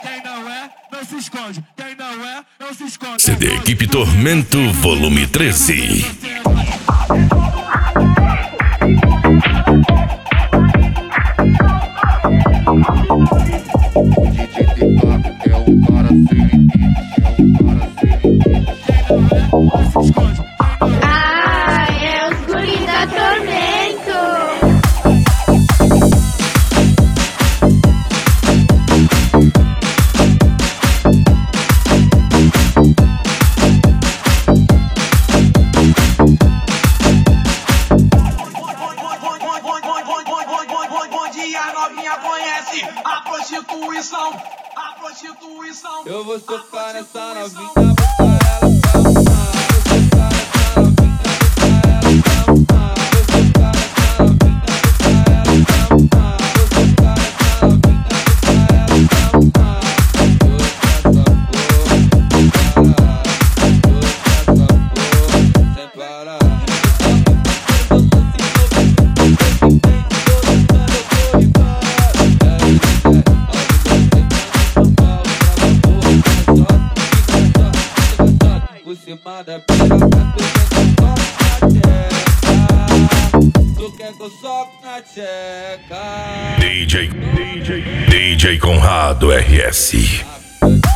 Quem não é, não se esconde. Quem não é, não se esconde. CD Equipe Tormento, volume 13. Ah, é os guri da Tormento. Bom dia, novinha conhece a prostituição. A prostituição. Eu vou socar nessa novinha, botar ela pra mamar. Vou socar nessa novinha, botar ela pra mamar. Vou socar nessa novinha, botar ela pra mamar. Vou socar nessa novinha, botar ela pra mamar. Sem parar. Por cima da piroca, tu quer que eu soque na tcheca. DJ Conrado RS.